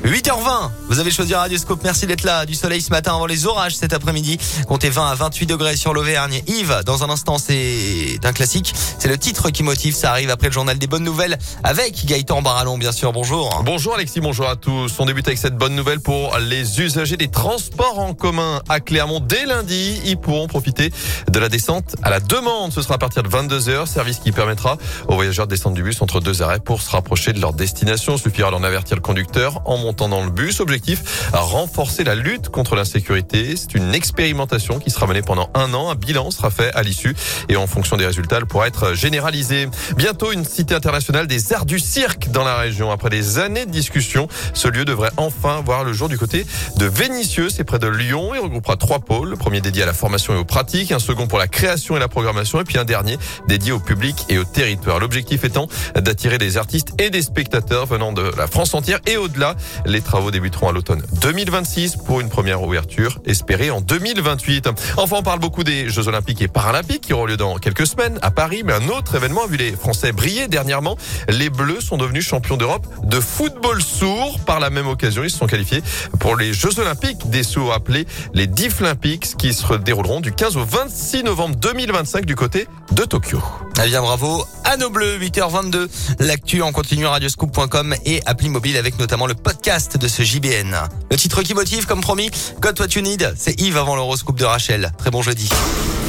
8h20, vous avez choisi Radioscope, merci d'être là. Du soleil ce matin avant les orages cet après-midi. Comptez 20 à 28 degrés sur l'Auvergne. Yves, dans un instant, c'est un classique. C'est le titre qui motive, ça arrive après le journal des bonnes nouvelles avec Gaëtan Barallon, bien sûr. Bonjour. Bonjour Alexis, bonjour à tous. On débute avec cette bonne nouvelle pour les usagers des transports en commun à Clermont. Dès lundi, ils pourront profiter de la descente à la demande. Ce sera à partir de 22h, service qui permettra aux voyageurs de descendre du bus entre deux arrêts pour se rapprocher de leur destination. Il suffira d'en avertir le conducteur en montant dans le bus. Objectif, renforcer la lutte contre l'insécurité. C'est une expérimentation qui sera menée pendant 1 an. Un bilan sera fait à l'issue et en fonction des résultats, elle pourra être généralisée. Bientôt, une cité internationale des arts du cirque dans la région. Après des années de discussion, ce lieu devrait enfin voir le jour du côté de Vénissieux. C'est près de Lyon. Il regroupera 3 pôles. Le premier dédié à la formation et aux pratiques, un second pour la création et la programmation et puis un dernier dédié au public et au territoire. L'objectif étant d'attirer des artistes et des spectateurs venant de la France entière et au-delà. Les travaux débuteront à l'automne 2026 pour une première ouverture espérée en 2028. Enfin, on parle beaucoup des Jeux Olympiques et Paralympiques qui auront lieu dans quelques semaines à Paris. Mais un autre événement a vu les Français briller dernièrement. Les Bleus sont devenus champions d'Europe de football sourd. Par la même occasion, ils se sont qualifiés pour les Jeux Olympiques des sourds appelés les Deaflympics qui se dérouleront du 15 au 26 novembre 2025 du côté de Tokyo. Eh bien, bravo à nos Bleus, 8h22. L'actu en continu radioscoop.com et appli mobile avec notamment le podcast de ce JBN. Le titre qui motive, comme promis, God What You Need, c'est Yves avant l'horoscope de Rachel. Très bon jeudi.